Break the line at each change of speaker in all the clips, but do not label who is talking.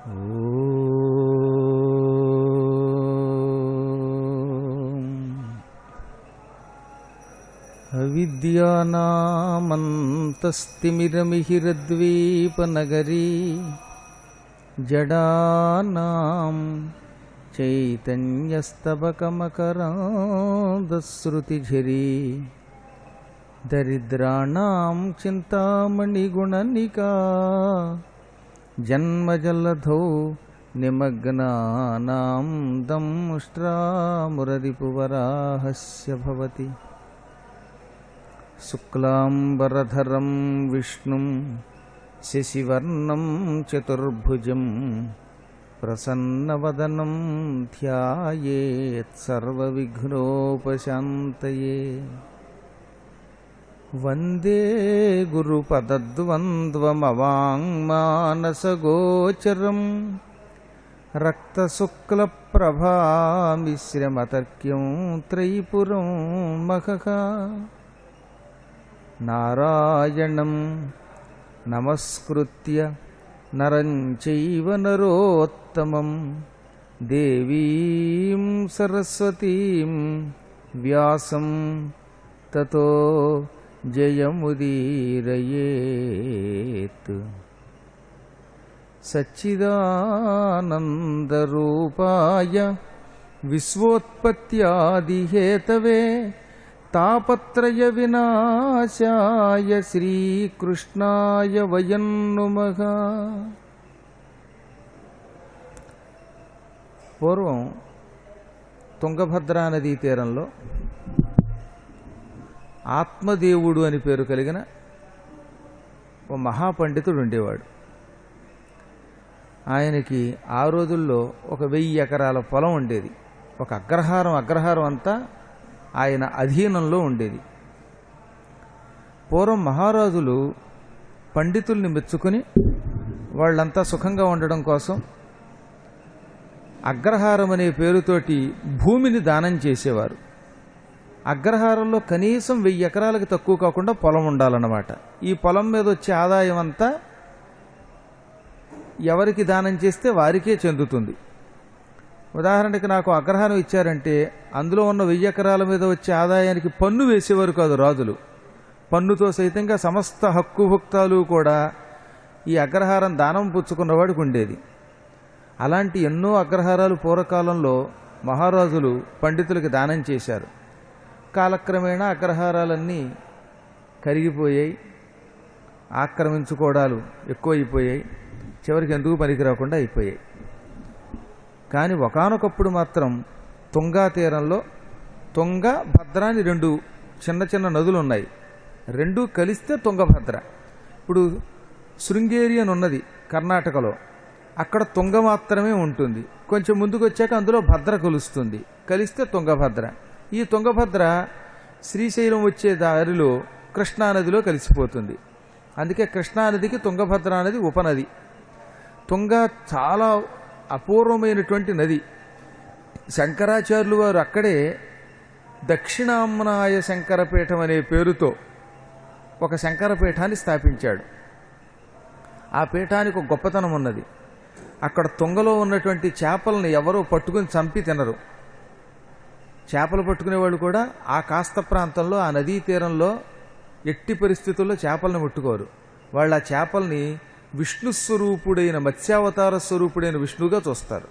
అవిద్యానామంతస్తిమిరమిహిరద్వీపనగరీ జడానాం చైతన్యస్తబకమకరాంధశ్రుతిఝరీ దరిద్రాణాం చింతామణిగుణనికా జన్మజలధౌ నిమగ్నానాం దంష్ట్రామురరిపువరాహస్య భవతి. శుక్లాంబరధరం విష్ణుం శశివర్ణం చతుర్భుజం ప్రసన్నవదనం ధ్యాయేత్ సర్వవిఘ్నోపశాంతయే. వందే గురుపదద్వంద్వమవాంగ్మానసగోచరం రక్తశుక్లప్రభామిశ్రమతర్క్యం త్రైపురం మఖః. నారాయణం నమస్కృత్య నరం చైవ నరోత్తమం దేవీం సరస్వతీం వ్యాసం తతో జయముదీరయేత్. సచ్చిదానందరూపాయ విశ్వోత్పత్యాదిహేతవే తాపత్రయ వినాశాయ శ్రీకృష్ణాయ వయం నుమః. పూర్వం తుంగభద్రా నదీ తీరంలో ఆత్మదేవుడు అని పేరు కలిగిన ఓ మహాపండితుడు ఉండేవాడు. ఆయనకి ఆ రోజుల్లో 1000 ఎకరాల పొలం ఉండేది. ఒక అగ్రహారం అంతా ఆయన అధీనంలో ఉండేది. పూర్వం మహారాజులు పండితుల్ని మెచ్చుకుని వాళ్ళంతా సుఖంగా ఉండడం కోసం అగ్రహారం అనే పేరుతోటి భూమిని దానం చేసేవారు. అగ్రహారంలో కనీసం 1000 ఎకరాలకు తక్కువ కాకుండా పొలం ఉండాలన్నమాట. ఈ పొలం మీద వచ్చే ఆదాయం అంతా ఎవరికి దానం చేస్తే వారికే చెందుతుంది. ఉదాహరణకి నాకు అగ్రహారం ఇచ్చారంటే అందులో ఉన్న 1000 ఎకరాల మీద వచ్చే ఆదాయానికి పన్ను వేసేవారు కాదు రాజులు. పన్నుతో సైతంగా సమస్త హక్కుభుక్తాలు కూడా ఈ అగ్రహారం దానం పుచ్చుకున్నవాడికి ఉండేది. అలాంటి ఎన్నో అగ్రహారాలు పూర్వకాలంలో మహారాజులు పండితులకి దానం చేశారు. కాలక్రమేణా అగ్రహారాలన్నీ కరిగిపోయాయి, ఆక్రమించుకోవడాలు ఎక్కువైపోయాయి, చివరికి ఎందుకు పనికి రాకుండా అయిపోయాయి. కానీ ఒకానొకప్పుడు మాత్రం తుంగా తీరంలో తుంగ భద్ర అని 2 చిన్న చిన్న నదులు ఉన్నాయి. 2 కలిస్తే తుంగభద్ర. ఇప్పుడు శృంగేరి అని ఉన్నది కర్ణాటకలో, అక్కడ తుంగ మాత్రమే ఉంటుంది. కొంచెం ముందుకు వచ్చాక అందులో భద్ర కలుస్తుంది, కలిస్తే తుంగభద్ర. ఈ తుంగభద్ర శ్రీశైలం వచ్చే దారిలో కృష్ణానదిలో కలిసిపోతుంది. అందుకే కృష్ణానదికి తుంగభద్ర నది ఉపనది. తుంగ చాలా అపూర్వమైనటువంటి నది. శంకరాచార్యులు వారు అక్కడే దక్షిణామ్నాయ శంకరపీఠం అనే పేరుతో ఒక శంకరపీఠాన్ని స్థాపించాడు. ఆ పీఠానికి ఒక గొప్పతనం ఉన్నది. అక్కడ తుంగలో ఉన్నటువంటి చేపల్ని ఎవరో పట్టుకుని చంపి తినరు. చేపలు పట్టుకునేవాళ్ళు కూడా ఆ కాస్త ప్రాంతంలో ఆ నదీ తీరంలో ఎట్టి పరిస్థితుల్లో చేపలను ముట్టుకోరు. వాళ్ళు ఆ చేపల్ని విష్ణు స్వరూపుడైన మత్స్యావతార స్వరూపుడైన విష్ణువుగా చూస్తారు.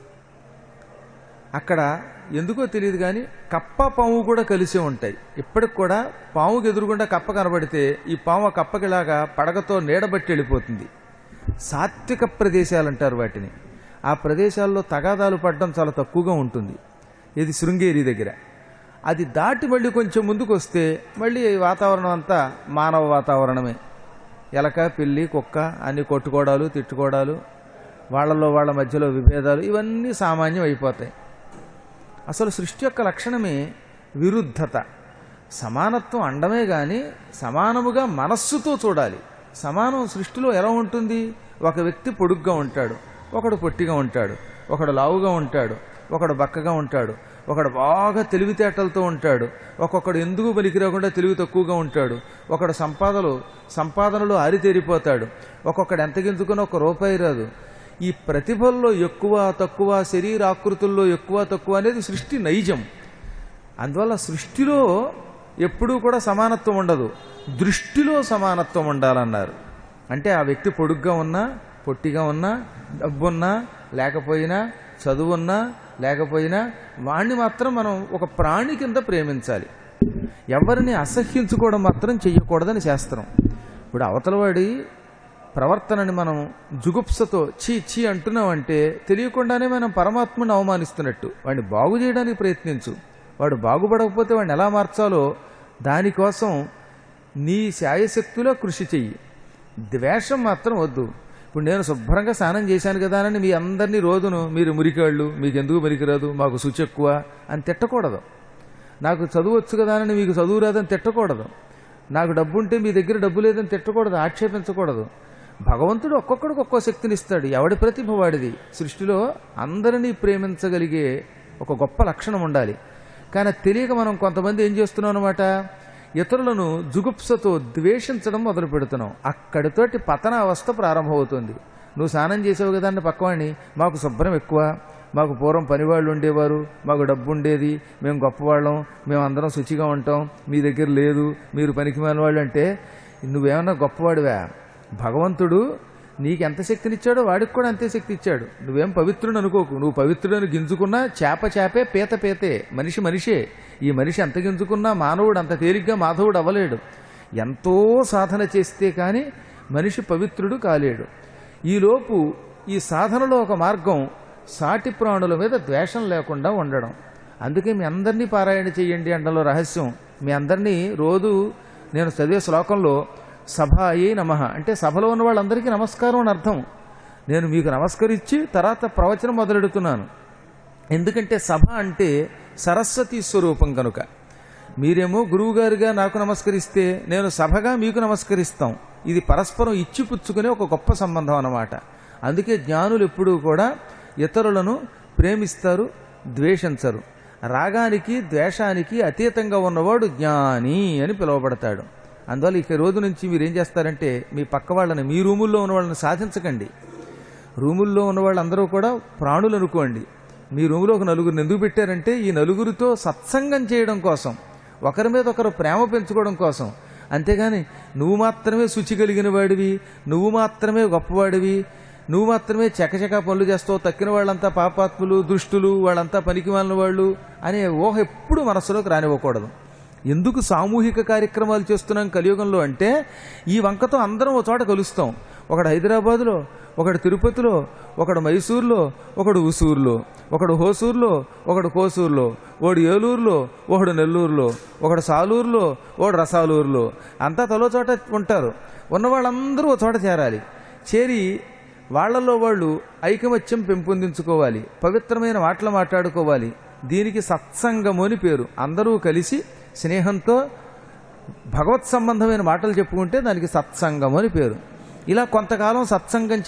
అక్కడ ఎందుకో తెలియదు కానీ కప్ప పాము కూడా కలిసే ఉంటాయి. ఇప్పటికి కూడా పాముకి ఎదురుగుండా కప్ప కనబడితే ఈ పాము ఆ కప్పకిలాగా పడగతో నీడబట్టి వెళ్ళిపోతుంది. సాత్విక ప్రదేశాలు అంటారు వాటిని. ఆ ప్రదేశాల్లో తగాదాలు పడడం చాలా తక్కువగా ఉంటుంది. ఇది శృంగేరి దగ్గర. అది దాటి మళ్ళీ కొంచెం ముందుకు వస్తే మళ్ళీ వాతావరణం అంతా మానవ వాతావరణమే. ఎలక, పిల్లి, కుక్క అన్ని కొట్టుకోవడాలు, తిట్టుకోవడాలు, వాళ్ళలో వాళ్ళ మధ్యలో విభేదాలు, ఇవన్నీ సామాన్యం అయిపోతాయి. అసలు సృష్టి యొక్క లక్షణమే విరుద్ధత. సమానత్వం అండమే కానీ సమానముగా మనస్సుతో చూడాలి. సమానం సృష్టిలో ఎలా ఉంటుంది? ఒక వ్యక్తి పొడుగ్గా ఉంటాడు, ఒకడు పొట్టిగా ఉంటాడు, ఒకడు లావుగా ఉంటాడు, ఒకడు బక్కగా ఉంటాడు, ఒకడు బాగా తెలివితేటలతో ఉంటాడు, ఒక్కొక్కడు ఎందుకు పనికి రాకుండా తెలివి తక్కువగా ఉంటాడు, ఒకడు సంపాదనలో ఆరితేరిపోతాడు, ఒక్కొక్కడు ఎంత గింజుకున్నా 1 రూపాయి రాదు. ఈ ప్రతిభల్లో ఎక్కువ తక్కువ, శరీరాకృతుల్లో ఎక్కువ తక్కువ అనేది సృష్టి నైజం. అందువల్ల సృష్టిలో ఎప్పుడూ కూడా సమానత్వం ఉండదు, దృష్టిలో సమానత్వం ఉండాలన్నారు. అంటే ఆ వ్యక్తి పొడుగ్గా ఉన్నా పొట్టిగా ఉన్నా, డబ్బున్నా లేకపోయినా, చదువున్నా లేకపోయినా, వాణ్ణి మాత్రం మనం ఒక ప్రాణి కింద ప్రేమించాలి. ఎవరిని అసహ్యించుకోవడం మాత్రం చెయ్యకూడదని శాస్త్రం. ఇప్పుడు అవతలవాడి ప్రవర్తనని మనం జుగుప్సతో చీ చీ అంటున్నామంటే తెలియకుండానే మనం పరమాత్మని అవమానిస్తున్నట్టు. వాడిని బాగు చేయడానికి ప్రయత్నించు. వాడు బాగుపడకపోతే వాడిని ఎలా మార్చాలో దానికోసం నీ శాయశక్తిలో కృషి చెయ్యి. ద్వేషం మాత్రం వద్దు. ఇప్పుడు నేను శుభ్రంగా స్నానం చేశాను కదా అని మీ అందరినీ రోజును మీరు మురికాళ్ళు, మీకు ఎందుకు మురికిరాదు, మాకు శుచి ఎక్కువ అని తిట్టకూడదు. నాకు చదువు వచ్చు కదా అని మీకు చదువు రాదని తిట్టకూడదు. నాకు డబ్బు ఉంటే మీ దగ్గర డబ్బు లేదని తిట్టకూడదు, ఆక్షేపించకూడదు. భగవంతుడు ఒక్కొక్కడికి ఒక్కో శక్తినిస్తాడు. ఎవడి ప్రతిభ వాడిది. సృష్టిలో అందరినీ ప్రేమించగలిగే ఒక గొప్ప లక్షణం ఉండాలి. కానీ తెలియక మనం కొంతమంది ఏం చేస్తున్నాం అన్నమాట, ఇతరులను జుగుప్సతో ద్వేషించడం మొదలు పెడుతున్నాం. అక్కడితోటి పతన అవస్థ ప్రారంభమవుతుంది. నువ్వు స్నానం చేసావు కదా అని పక్కవాడిని, మాకు శుభ్రం ఎక్కువ, మాకు పూర్వం పనివాళ్ళు ఉండేవారు, మాకు డబ్బు ఉండేది, మేము గొప్పవాళ్ళం, మేము అందరం శుచిగా ఉంటాం, మీ దగ్గర లేదు, మీరు పనికిమాలిన వాళ్ళు అంటే నువ్వేమన్నా గొప్పవాడివా? భగవంతుడు నీకు ఎంత శక్తినిచ్చాడో వాడికి కూడా అంతే శక్తి ఇచ్చాడు. నువ్వేం పవిత్రుడు అనుకోకు. నువ్వు పవిత్రుడని గింజుకున్నా చేపే, పీత పీతే, మనిషి మనిషే. ఈ మనిషి ఎంత గింజుకున్నా మానవుడు అంత తేలిగ్గా మాధవుడు అవ్వలేడు. ఎంతో సాధన చేస్తే కానీ మనిషి పవిత్రుడు కాలేడు. ఈలోపు ఈ సాధనలో ఒక మార్గం సాటి ప్రాణుల మీద ద్వేషం లేకుండా ఉండడం. అందుకే మీ అందరినీ పారాయణ చెయ్యండి అంటలో రహస్యం. మీ అందరినీ రోజు నేను చదివే శ్లోకంలో సభాయే నమః అంటే సభలో ఉన్న వాళ్ళందరికీ నమస్కారం అని అర్థం. నేను మీకు నమస్కరించి తర్వాత ప్రవచనం మొదలెడుతున్నాను. ఎందుకంటే సభ అంటే సరస్వతి స్వరూపం కనుక. మీరేమో గురువుగారుగా నాకు నమస్కరిస్తే నేను సభగా మీకు నమస్కరిస్తాం. ఇది పరస్పరం ఇచ్చిపుచ్చుకునే ఒక గొప్ప సంబంధం అన్నమాట. అందుకే జ్ఞానులు ఎప్పుడూ కూడా ఇతరులను ప్రేమిస్తారు, ద్వేషించరు. రాగానికి ద్వేషానికి అతీతంగా ఉన్నవాడు జ్ఞాని అని పిలువబడతాడు. అందువల్ల ఇక రోజు నుంచి మీరు ఏం చేస్తారంటే మీ పక్క వాళ్ళని, మీ రూముల్లో ఉన్న వాళ్ళని సాధించకండి. రూముల్లో ఉన్న వాళ్ళందరూ కూడా ప్రాణులు అనుకోండి. మీ రూములో ఒక నలుగురిని ఎందుకు పెట్టారంటే ఈ నలుగురితో సత్సంగం చేయడం కోసం, ఒకరి మీద ఒకరు ప్రేమ పెంచుకోవడం కోసం. అంతేగాని నువ్వు మాత్రమే శుచి కలిగిన వాడివి, నువ్వు మాత్రమే గొప్పవాడివి, నువ్వు మాత్రమే చకచక పనులు చేస్తావు, తక్కిన వాళ్ళంతా పాపాత్ములు, దుష్టులు, వాళ్ళంతా పనికిమాలిన వాళ్ళు అనే ఊహ ఎప్పుడు మనస్సులోకి రానివ్వకూడదు. ఎందుకు సామూహిక కార్యక్రమాలు చేస్తున్నాం కలియుగంలో అంటే ఈ వంకతో అందరం ఒక చోట కలుస్తాం. ఒకడు హైదరాబాదులో, ఒకడు తిరుపతిలో, ఒకడు మైసూర్లో, ఒకడు ఉసూరులో, ఒకడు హోసూరులో, ఒకడు కోసూరులో, ఒకడు ఏలూరులో, ఒకడు నెల్లూరులో, ఒకడు సాలూరులో, ఒకడు రసాలూరులో, అంతా తలో చోట ఉంటారు. ఉన్న వాళ్ళందరూ ఒక చోట చేరాలి. చేరి వాళ్లలో వాళ్ళు ఐకమత్యం పెంపొందించుకోవాలి, పవిత్రమైన మాటలు మాట్లాడుకోవాలి. దీనికి సత్సంగము అని పేరు. అందరూ కలిసి స్నేహంతో భగవత్ సంబంధమైన మాటలు చెప్పుకుంటే దానికి సత్సంగము అని పేరు. ఇలా కొంతకాలం సత్సంగం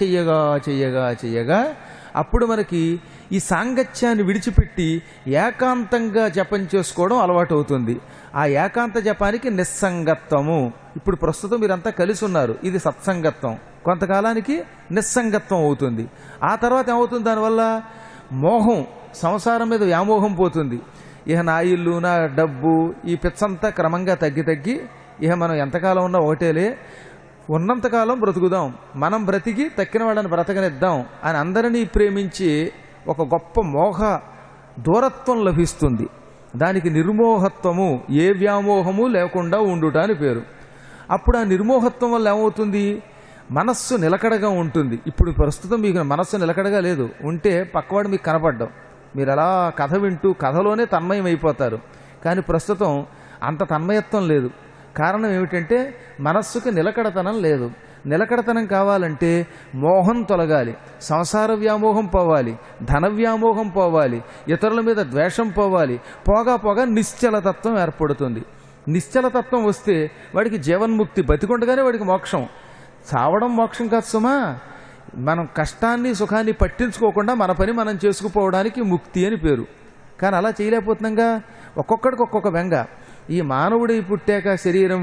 చెయ్యగా అప్పుడు మనకి ఈ సాంగత్యాన్ని విడిచిపెట్టి ఏకాంతంగా జపం చేసుకోవడం అలవాటు అవుతుంది. ఆ ఏకాంత జపానికి నిస్సంగత్వము. ఇప్పుడు ప్రస్తుతం మీరంతా కలిసి ఉన్నారు, ఇది సత్సంగత్వం. కొంతకాలానికి నిస్సంగత్వం అవుతుంది. ఆ తర్వాత ఏమవుతుంది, దానివల్ల మోహం, సంసారం మీద వ్యామోహం పోతుంది. ఇక నా ఇల్లు, నా డబ్బు, ఈ పిచ్చంతా క్రమంగా తగ్గి ఇక మనం ఎంతకాలం ఉన్నా ఒకటేలే, ఉన్నంతకాలం బ్రతుకుదాం, మనం బ్రతికి తక్కిన వాళ్ళని బ్రతకనిద్దాం అని అందరినీ ప్రేమించి ఒక గొప్ప మోహ దూరత్వం లభిస్తుంది. దానికి నిర్మోహత్వము, ఏ వ్యామోహము లేకుండా ఉండుట అని పేరు. అప్పుడు ఆ నిర్మోహత్వం వల్ల ఏమవుతుంది, మనస్సు నిలకడగా ఉంటుంది. ఇప్పుడు ప్రస్తుతం మీకు మనస్సు నిలకడగా లేదు, ఉంటే పక్కవాడు మీకు కనపడ్డం, మీరు అలా కథ వింటూ కథలోనే తన్మయం అయిపోతారు. కానీ ప్రస్తుతం అంత తన్మయత్వం లేదు. కారణం ఏమిటంటే మనస్సుకు నిలకడతనం లేదు. నిలకడతనం కావాలంటే మోహం తొలగాలి, సంసార వ్యామోహం పోవాలి, ధన వ్యామోహం పోవాలి, ఇతరుల మీద ద్వేషం పోవాలి. పోగా నిశ్చలతత్వం ఏర్పడుతుంది. నిశ్చలతత్వం వస్తే వాడికి జీవన్ముక్తి, బతికుండగానే వాడికి మోక్షం. చావడం మోక్షం కాదు సుమా. మనం కష్టాన్ని సుఖాన్ని పట్టించుకోకుండా మన పని మనం చేసుకుపోవడానికి ముక్తి అని పేరు. కానీ అలా చేయలేకపోతున్నాగా. ఒక్కొక్కడికి ఒక్కొక్క బెంగ. ఈ మానవుడి పుట్టాక శరీరం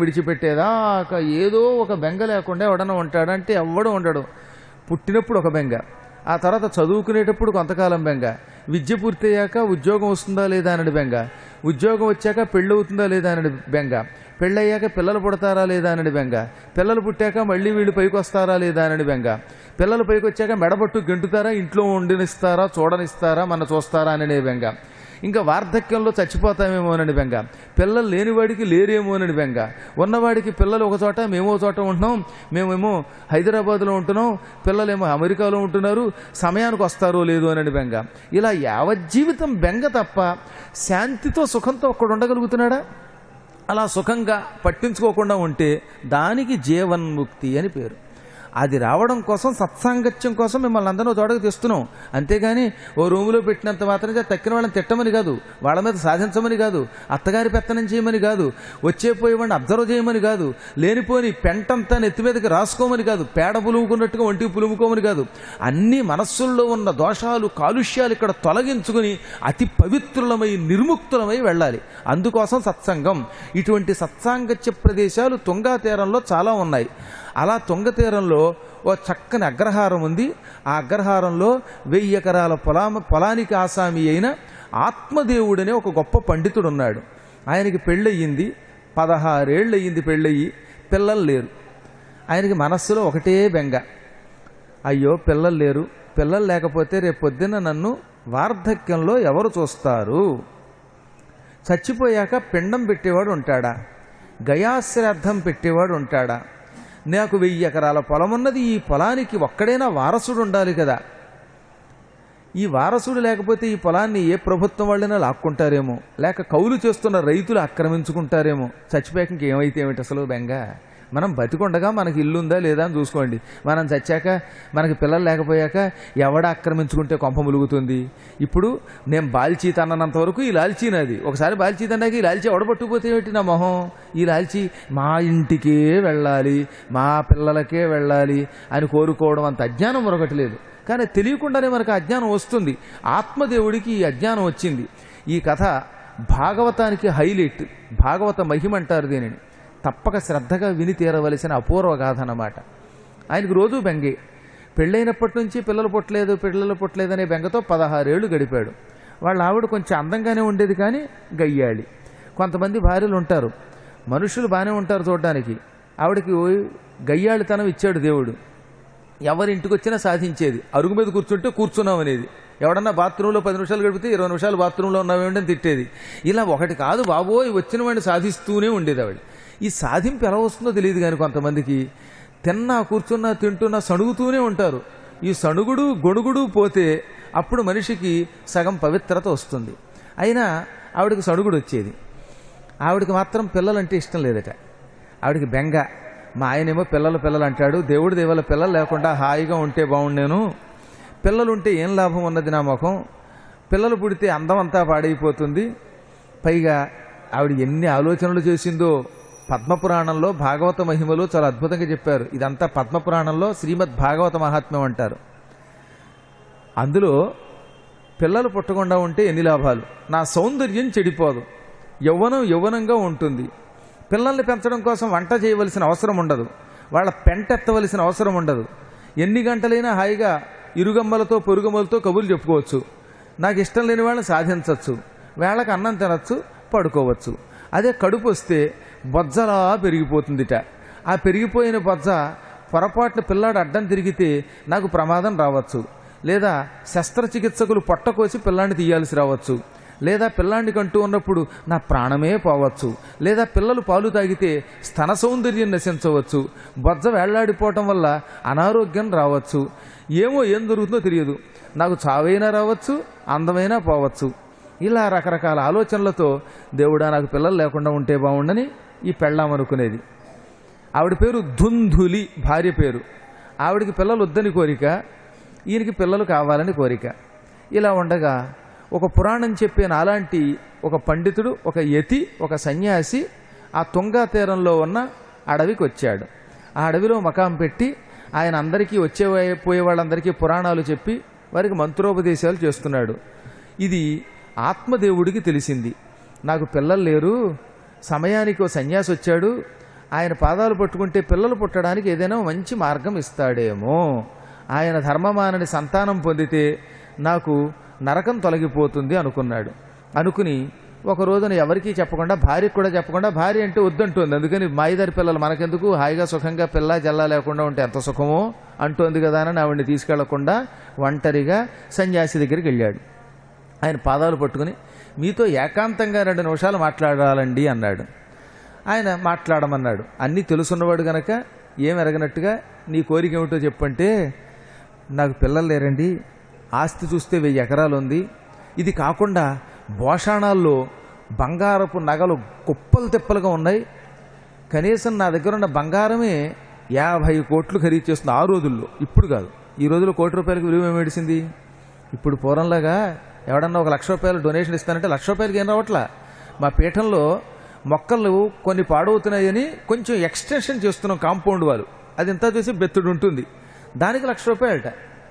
విడిచిపెట్టేదాకా ఏదో ఒక బెంగ లేకుండా ఎవడన్నా ఉంటాడంటే ఎవ్వడూ ఉండడు. పుట్టినప్పుడు ఒక బెంగ, ఆ తర్వాత చదువుకునేటప్పుడు కొంతకాలం బెంగ, విద్య పూర్తయ్యాక ఉద్యోగం వస్తుందా లేదా అని బెంగ, ఉద్యోగం వచ్చాక పెళ్ళి అవుతుందా లేదా అని బెంగ, పెళ్ళయ్యాక పిల్లలు పుడతారా లేదా అని బెంగ, పిల్లలు పుట్టాక మళ్ళీ వీళ్ళు పైకి వస్తారా లేదా అని బెంగ, పిల్లలు పైకి వచ్చాక మెడబట్టు గెంటుతారా, ఇంట్లో వండినిస్తారా, చూడనిస్తారా, మన చూస్తారా అనే బెంగ, ఇంకా వార్ధక్యంలో చచ్చిపోతామేమోనని బెంగ, పిల్లలు లేనివాడికి లేరేమోనని బెంగ, ఉన్నవాడికి పిల్లలు ఒక చోట మేమో చోట ఉంటున్నాం, మేమేమో హైదరాబాద్లో ఉంటున్నాం, పిల్లలేమో అమెరికాలో ఉంటున్నారు, సమయానికి వస్తారో లేదో అని బెంగ. ఇలా యావజ్జీవితం బెంగ తప్ప శాంతితో సుఖంతో ఒక్కడు ఉండగలుగుతున్నాడా? అలా సుఖంగా పట్టించుకోకుండా ఉంటే దానికి జీవన్ముక్తి అని పేరు. అది రావడం కోసం, సత్సాంగత్యం కోసం మిమ్మల్ని అందరూ తోడకు తెస్తున్నాం. అంతేగాని ఓ రూములో పెట్టినంత మాత్రం తక్కిన వాళ్ళని తిట్టమని కాదు, వాళ్ళ మీద సాధించమని కాదు, అత్తగారి పెత్తనం చేయమని కాదు, వచ్చే పోయేవాడిని అబ్జర్వ్ చేయమని కాదు, లేనిపోని పెంటంతా నెత్తి మీదకి రాసుకోమని కాదు, పేడ పులుముకున్నట్టుగా ఒంటికి పులుముకోమని కాదు. అన్ని మనస్సుల్లో ఉన్న దోషాలు, కాలుష్యాలు ఇక్కడ తొలగించుకుని అతి పవిత్రులమై నిర్ముక్తులమై వెళ్ళాలి. అందుకోసం సత్సంగం. ఇటువంటి సత్సాంగత్య ప్రదేశాలు తుంగా తీరంలో చాలా ఉన్నాయి. అలా తుంగ తీరంలో ఓ చక్కని అగ్రహారం ఉంది. ఆ అగ్రహారంలో 1000 ఎకరాల పొలానికి ఆసామి అయిన ఆత్మదేవుడనే ఒక గొప్ప పండితుడు ఉన్నాడు. ఆయనకి పెళ్ళయింది, 16 ఏళ్ళు అయ్యింది పెళ్ళయి, పిల్లలు లేరు. ఆయనకి మనస్సులో ఒకటే బెంగ, అయ్యో పిల్లలు లేరు, పిల్లలు లేకపోతే రేపు పొద్దున్న నన్ను వార్ధక్యంలో ఎవరు చూస్తారు? చచ్చిపోయాక పిండం పెట్టేవాడు ఉంటాడా? గయాశ్రాద్ధం పెట్టేవాడు ఉంటాడా? నాకు 1000 ఎకరాల పొలం ఉన్నది, ఈ పొలానికి ఒక్కడైనా వారసుడు ఉండాలి కదా. ఈ వారసుడు లేకపోతే ఈ పొలాన్ని ఏ ప్రభుత్వం వాళ్ళైనా లాక్కుంటారేమో, లేక కౌలు చేస్తున్న రైతులు ఆక్రమించుకుంటారేమో. చచ్చిపోయాక ఇంకేమైతే ఏమిటి అసలు బెంగ? మనం బతికొండగా మనకి ఇల్లు ఉందా లేదా అని చూసుకోండి. మనం చచ్చాక మనకి పిల్లలు లేకపోయాక ఎవడ ఆక్రమించుకుంటే కొంప ములుగుతుంది. ఇప్పుడు నేను బాల్చీత అన్నంత వరకు ఈ లాల్చీ నాది. ఒకసారి బాల్చీత అన్నాక ఈ లాల్చీ ఎవడబట్టుకుపోతే ఏమిటి నా మొహం? ఈ లాల్చీ మా ఇంటికే వెళ్ళాలి, మా పిల్లలకే వెళ్ళాలి అని కోరుకోవడం అంత అజ్ఞానం మరొకటి లేదు. కానీ తెలియకుండానే మనకు అజ్ఞానం వస్తుంది. ఆత్మదేవుడికి ఈ అజ్ఞానం వచ్చింది. ఈ కథ భాగవతానికి హైలైట్. భాగవత మహిమ అంటారు దీనిని. తప్పక శ్రద్ధగా విని తీరవలసిన అపూర్వ గాథ అన్నమాట. ఆయనకు రోజు బెంగే. పెళ్ళైనప్పటి నుంచి పిల్లలు పుట్టలేదనే బెంగతో 16 ఏళ్ళు గడిపాడు. వాళ్ళ ఆవిడ కొంచెం అందంగానే ఉండేది, కానీ గయ్యాళి. కొంతమంది భార్యలు ఉంటారు, మనుషులు బాగానే ఉంటారు చూడడానికి, ఆవిడకి గయ్యాళితనం ఇచ్చాడు దేవుడు. ఎవరింటికి వచ్చినా సాధించేది. అరుగు మీద కూర్చుంటే కూర్చున్నాం అనేది. ఎవడన్నా బాత్రూంలో 10 నిమిషాలు గడిపితే 20 నిమిషాలు బాత్రూంలో ఉన్నామేంటని తిట్టేది. ఇలా ఒకటి కాదు బాబోయ్, వచ్చిన వాడిని సాధిస్తూనే ఉండేది ఆవిడ. ఈ సాధింపు ఎలా వస్తుందో తెలియదు, కానీ కొంతమందికి తిన్నా కూర్చున్నా తింటున్నా సణుగుతూనే ఉంటారు. ఈ సణుగుడు గొణుగుడు పోతే అప్పుడు మనిషికి సగం పవిత్రత వస్తుంది. అయినా ఆవిడకి సణుగుడు వచ్చేది. ఆవిడకి మాత్రం పిల్లలంటే ఇష్టం లేదట. ఆవిడకి బెంగ. మా ఆయనేమో పిల్లలు అంటాడు, దేవుడి దేవాల పిల్లలు లేకుండా హాయిగా ఉంటే బాగుండేను, పిల్లలుంటే ఏం లాభం ఉన్నది నా ముఖం, పిల్లలు పుడితే అందం అంతా పాడైపోతుంది. పైగా ఆవిడ ఎన్ని ఆలోచనలు చేసిందో పద్మపురాణంలో భాగవత మహిమలో చాలా అద్భుతంగా చెప్పారు. ఇదంతా పద్మపురాణంలో శ్రీమద్ భాగవత మహాత్మ్యం అంటారు. అందులో పిల్లలు పుట్టకుండా ఉంటే ఎన్ని లాభాలు, నా సౌందర్యం చెడిపోదు, యవ్వనంగా ఉంటుంది, పిల్లల్ని పెంచడం కోసం వంట చేయవలసిన అవసరం ఉండదు, వాళ్ళ పెంటెత్తవలసిన అవసరం ఉండదు, ఎన్ని గంటలైనా హాయిగా ఇరుగమ్మలతో పొరుగమ్మలతో కబుర్లు చెప్పుకోవచ్చు, నాకు ఇష్టం లేని వాళ్ళని సాధించవచ్చు, వేళకు అన్నం తినచ్చు, పడుకోవచ్చు. అదే కడుపు వస్తే బొజ్జలా పెరిగిపోతుందిట. ఆ పెరిగిపోయిన బొజ్జ పొరపాటున పిల్లాడు అడ్డం తిరిగితే నాకు ప్రమాదం రావచ్చు, లేదా శస్త్రచికిత్సకులు పొట్టకోసి పిల్లాన్ని తీయాల్సి రావచ్చు, లేదా పిల్లాన్ని కంటూ ఉన్నప్పుడు నా ప్రాణమే పోవచ్చు, లేదా పిల్లలు పాలు తాగితే స్తన సౌందర్యం నశించవచ్చు, బొజ్జ వేళ్లాడిపోవటం వల్ల అనారోగ్యం రావచ్చు, ఏం జరుగుతుందో తెలియదు, నాకు చావైనా రావచ్చు, అందమైనా పోవచ్చు. ఇలా రకరకాల ఆలోచనలతో దేవుడా నాకు పిల్లలు లేకుండా ఉంటే బాగుండని ఈ పెళ్ళామనుకునేది. ఆవిడ పేరు ధుంధులి, భార్య పేరు. ఆవిడికి పిల్లలు వద్దని కోరిక, ఈయనకి పిల్లలు కావాలని కోరిక. ఇలా ఉండగా ఒక పురాణం చెప్పే నాలాంటి ఒక పండితుడు, ఒక యతి, ఒక సన్యాసి ఆ తుంగా తీరంలో ఉన్న అడవికి వచ్చాడు. ఆ అడవిలో మకాం పెట్టి ఆయన అందరికీ పోయే వాళ్ళందరికీ పురాణాలు చెప్పి వారికి మంత్రోపదేశాలు చేస్తున్నాడు. ఇది ఆత్మదేవుడికి తెలిసింది. నాకు పిల్లలు లేరు, సమయానికి ఓ సన్యాసి వచ్చాడు, ఆయన పాదాలు పట్టుకుంటే పిల్లలు పుట్టడానికి ఏదైనా మంచి మార్గం ఇస్తాడేమో ఆయన ధర్మమానని సంతానం పొందితే నాకు నరకం తొలగిపోతుంది అనుకున్నాడు. అనుకుని ఒక రోజున ఎవరికీ చెప్పకుండా, భార్యకు కూడా చెప్పకుండా, భార్య అంటే వద్దంటుంది, అందుకని మాయిదారి పిల్లలు మనకెందుకు, హాయిగా సుఖంగా పిల్ల జల్లా లేకుండా ఉంటే ఎంత సుఖమో అంటోంది కదా అని ఆవిడ్ని తీసుకెళ్లకుండా ఒంటరిగా సన్యాసి దగ్గరికి వెళ్ళాడు. ఆయన పాదాలు పట్టుకుని మీతో ఏకాంతంగా 2 నిమిషాలు మాట్లాడాలండి అన్నాడు. ఆయన మాట్లాడమన్నాడు. అన్నీ తెలుసున్నవాడు గనక ఏం ఎరగనట్టుగా నీ కోరిక ఏమిటో చెప్పంటే, నాకు పిల్లలు లేరండి, ఆస్తి చూస్తే 1000 ఎకరాలు ఉంది, ఇది కాకుండా భోషాణాల్లో బంగారపు నగలు కుప్పలు తిప్పలుగా ఉన్నాయి, కనీసం నా దగ్గర ఉన్న బంగారమే 50 కోట్లు ఖరీదు చేస్తుంది ఆ రోజుల్లో. ఇప్పుడు కాదు, ఈ రోజుల్లో ₹1,00,00,000 విలువ ఏమేడిసింది. ఇప్పుడు పూర్వంలాగా ఎవడన్నా ఒక ₹1,00,000 డొనేషన్ ఇస్తానంటే ₹1,00,000 ఏం రావట్లా. మా పీఠంలో మొక్కలు కొన్ని పాడవుతున్నాయని కొంచెం ఎక్స్టెన్షన్ చేస్తున్నాం, కాంపౌండ్ వాళ్ళు, అది ఇంత చేసి బెత్తుడు ఉంటుంది, దానికి ₹1,00,000.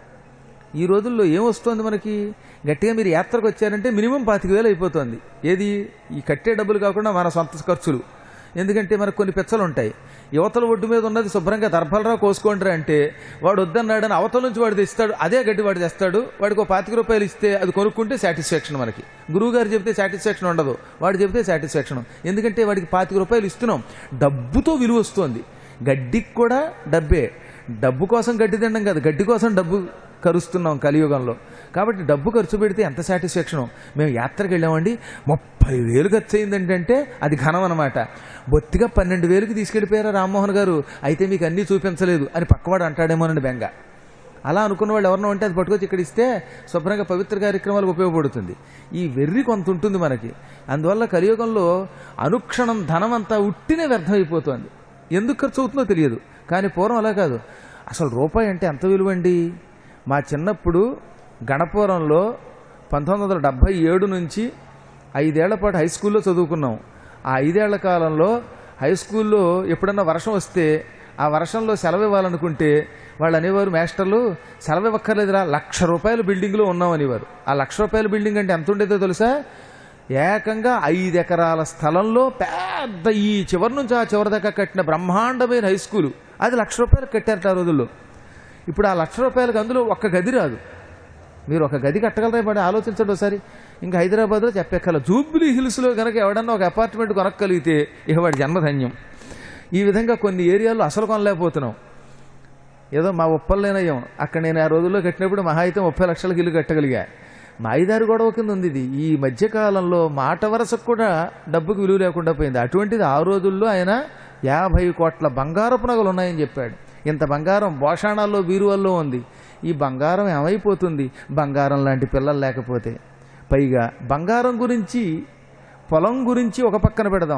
ఈ రోజుల్లో ఏమొస్తుంది మనకి, గట్టిగా మీరు యాత్రకు వచ్చారంటే మినిమం 25,000 అయిపోతుంది. ఏది, ఈ కట్టే డబ్బులు కాకుండా మన సొంత ఖర్చులు. ఎందుకంటే మనకు కొన్ని పెచ్చలు ఉంటాయి. యువతల ఒడ్డు మీద ఉన్నది శుభ్రంగా దర్భలరా కోసుకోండి అంటే వాడు వద్దన్నాడని అవతల నుంచి వాడు తెస్తాడు, అదే గడ్డి వాడు తెస్తాడు, వాడికి ₹25 ఇస్తే అది కొనుక్కుంటే సాటిస్ఫాక్షన్. మనకి గురువుగారు చెబితే సాటిస్ఫాక్షన్ ఉండదు, వాడు చెబితే సాటిస్ఫాక్షన్. ఎందుకంటే వాడికి ₹25 ఇస్తున్నాం, డబ్బుతో విలువ వస్తుంది. గడ్డికి కూడా డబ్బే, డబ్బు కోసం గడ్డి తినడం కాదు, గడ్డి కోసం డబ్బు కరుస్తున్నాం కలియుగంలో. కాబట్టి డబ్బు ఖర్చు పెడితే ఎంత సాటిస్ఫాక్షను. మేము యాత్రకు వెళ్ళామండి, 30,000 ఖర్చు అయిందంటే అది ఘనం అనమాట. బొత్తిగా 12,000కి తీసుకెళ్ళిపోయారా రామ్మోహన్ గారు, అయితే మీకు అన్నీ చూపించలేదు అని పక్కవాడు అంటాడేమోనండి బెంగ. అలా అనుకున్న వాళ్ళు ఎవరినో ఉంటే అది పట్టుకొచ్చి ఇక్కడ ఇస్తే శుభ్రంగా పవిత్ర కార్యక్రమాలకు ఉపయోగపడుతుంది. ఈ వెర్రి కొంత ఉంటుంది మనకి. అందువల్ల కలియుగంలో అనుక్షణం ధనం అంతా ఉట్టినే వ్యర్థమైపోతుంది. ఎందుకు ఖర్చు అవుతుందో తెలియదు. కానీ పూర్వం అలా కాదు. అసలు రూపాయి అంటే ఎంత విలువండి. మా చిన్నప్పుడు గణపురంలో 1977 నుంచి 5 ఏళ్ల పాటు హై స్కూల్లో చదువుకున్నాం. ఆ 5 ఏళ్ల కాలంలో హై స్కూల్లో ఎప్పుడన్నా వర్షం వస్తే ఆ వర్షంలో సెలవు ఇవ్వాలనుకుంటే వాళ్ళు అనేవారు, మాస్టర్లు సెలవు ఇవ్వక్కర్లేదురా, ₹1,00,000 బిల్డింగ్లో ఉన్నాం అనేవారు. ఆ ₹1,00,000 బిల్డింగ్ అంటే ఎంత ఉండేదో తెలుసా, ఏకంగా 5 ఎకరాల స్థలంలో పెద్ద ఈ చివరి నుంచి ఆ చివరి దాకా కట్టిన బ్రహ్మాండమైన హై స్కూలు. అది ₹1,00,000 కట్టారట ఆ రోజుల్లో. ఇప్పుడు ఆ ₹1,00,000 అందులో ఒక్క గది రాదు. మీరు ఒక గది కట్టగలరా పడి ఆలోచించండి ఒకసారి. ఇంకా హైదరాబాద్లో చెప్పెక్కల జూబ్లీ హిల్స్లో కనుక ఎవడన్నా ఒక అపార్ట్మెంట్ కొనక్కలిగితే ఇక వాడి జన్మధన్యం. ఈ విధంగా కొన్ని ఏరియాల్లో అసలు కొనలేకపోతున్నాం. ఏదో మా ఉప్పల్లోనయ్యాం, అక్కడ నేను ఆ రోజుల్లో కట్టినప్పుడు మహా అయితే 30 లక్షలకు ఇల్లు కట్టగలిగా. మా ఐదారు గొడవ కింద ఉంది ఇది. ఈ మధ్యకాలంలో మాట వరసకు కూడా డబ్బుకు విలువ లేకుండా పోయింది. అటువంటిది ఆ రోజుల్లో ఆయన 50 కోట్ల బంగారపు నగలు ఉన్నాయని చెప్పాడు. ఇంత బంగారం భోషాణాల్లో బీరువాల్లో ఉంది. ఈ బంగారం ఏమైపోతుంది బంగారం లాంటి పిల్లలు లేకపోతే. పైగా బంగారం గురించి, పొలం గురించి ఒక పక్కన పెడదాం.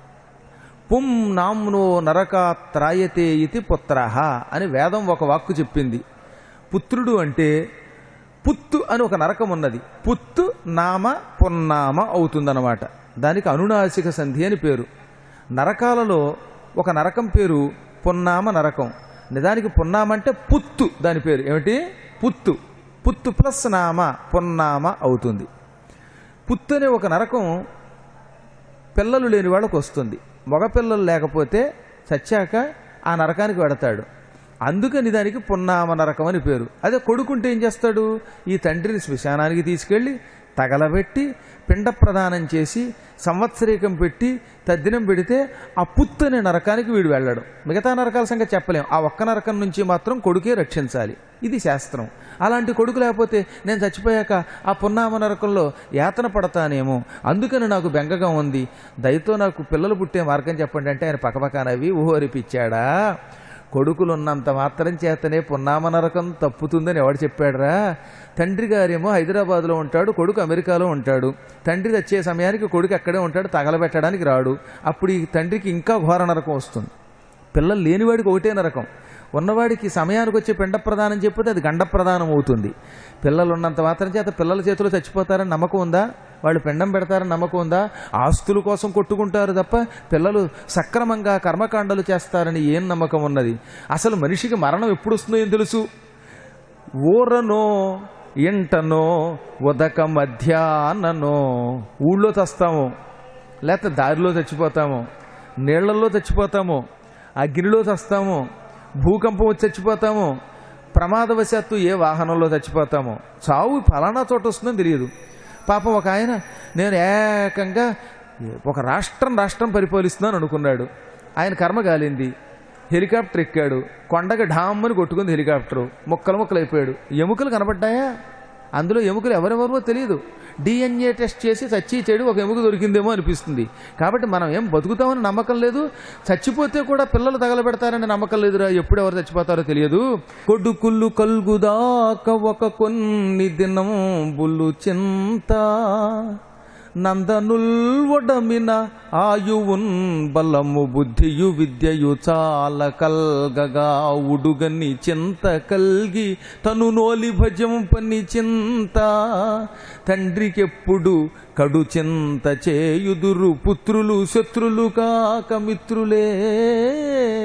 పుం నామ్నో నరకాత్రాయతే ఇతి పుత్రః అని వేదం ఒక వాక్కు చెప్పింది. పుత్రుడు అంటే పుత్తు అని ఒక నరకం ఉన్నది. పుత్తు నామ పున్నామ అవుతుందన్నమాట. దానికి అనునాసిక సంధి అని పేరు. నరకాలలో ఒక నరకం పేరు పున్నామ నరకం. నిజానికి పున్నామ అంటే పుత్తు, దాని పేరు ఏమిటి, పుత్తు. పుత్తు ప్లస్ నామ పున్నామ అవుతుంది. పుత్తు అనే ఒక నరకం పిల్లలు లేని వాళ్ళకు వస్తుంది. మగపిల్లలు లేకపోతే చచ్చాక ఆ నరకానికి వెడతాడు. అందుకని దానికి పున్నామ నరకం అని పేరు. అదే కొడుకుంటే ఏం చేస్తాడు, ఈ తండ్రిని శ్మశానానికి తీసుకెళ్ళి తగలబెట్టి పిండ ప్రదానం చేసి సంవత్సరీకం పెట్టి తద్దినం పెడితే ఆ పుత్తు అనే నరకానికి వీడు వెళ్ళడం. మిగతా నరకాల సంగతి చెప్పలేం. ఆ ఒక్క నరకం నుంచి మాత్రం కొడుకే రక్షించాలి. ఇది శాస్త్రం. అలాంటి కొడుకు లేకపోతే నేను చచ్చిపోయాక ఆ పున్నామ నరకంలో యాతన పడతానేమో, అందుకని నాకు బెంగగా ఉంది, దయతో నాకు పిల్లలు పుట్టే మార్గం చెప్పండి అంటే ఆయన పక్కపక్కనవి ఊహరిపిచ్చాడా. కొడుకులున్నంత మాత్రం చేతనే పున్నామ నరకం తప్పుతుందని ఎవడు చెప్పాడురా. తండ్రి గారేమో హైదరాబాద్లో ఉంటాడు, కొడుకు అమెరికాలో ఉంటాడు. తండ్రి వచ్చే సమయానికి కొడుకు అక్కడే ఉంటాడు, తగలబెట్టడానికి రాడు. అప్పుడు ఈ తండ్రికి ఇంకా ఘోర నరకం వస్తుంది. పిల్లలు లేనివాడికి ఒకటే నరకం, ఉన్నవాడికి సమయానికి వచ్చే పిండ ప్రదానం చెప్పితే అది గండ ప్రదానం అవుతుంది. పిల్లలు ఉన్నంత మాత్రం చేత పిల్లల చేతిలో చచ్చిపోతారని నమ్మకం ఉందా, వాళ్ళు పిండం పెడతారని నమ్మకం ఉందా? ఆస్తుల కోసం కొట్టుకుంటారు తప్ప పిల్లలు సక్రమంగా కర్మకాండలు చేస్తారని ఏం నమ్మకం ఉన్నది? అసలు మనిషికి మరణం ఎప్పుడు వస్తుందో ఏం తెలుసు? ఊరనో ఎంటనో ఉదక మధ్యాహ్ననో. ఊళ్ళో చస్తాము, లేకపోతే దారిలో చచ్చిపోతాము, నీళ్లలో చచ్చిపోతాము, అగ్నిలో చస్తాము, భూకంపం వచ్చి చచ్చిపోతాము, ప్రమాదవశాత్తు ఏ వాహనంలో చచ్చిపోతామో, చావు ఫలానా చోట వస్తుందని తెలియదు. పాపం ఒక ఆయన నేను ఏకంగా ఒక రాష్ట్రం పరిపాలిస్తున్నాను అనుకున్నాడు. ఆయన కర్మ కాలింది, హెలికాప్టర్ ఎక్కాడు, కొండగా ఢామ్మని కొట్టుకుంది హెలికాప్టరు, ముక్కలైపోయాడు. ఎముకలు కనబడ్డాయా? అందులో ఎముకలు ఎవరెవరో తెలియదు. DNA టెస్ట్ చేసి చచ్చి చెడు ఒక ఎముక దొరికిందేమో అనిపిస్తుంది. కాబట్టి మనం ఏం బతుకుతామని నమ్మకం లేదు, చచ్చిపోతే కూడా పిల్లలు తగలబెడతారని నమ్మకం లేదురా. ఎప్పుడు ఎవరు చచ్చిపోతారో తెలియదు. కొడుకుళ్ళు కల్గుదాక ఒక కొన్ని దినం బుల్లు చింత నందనుల్ ఒడమిన ఆయువున్ బలము బుద్ధియు విద్యయు చాలా కల్గగా ఉడుగని చింత కల్గి తను నోలి భజం పని చింత తండ్రికెప్పుడు కడు చింత చేయుదురు పుత్రులు శత్రులు కాక మిత్రులే.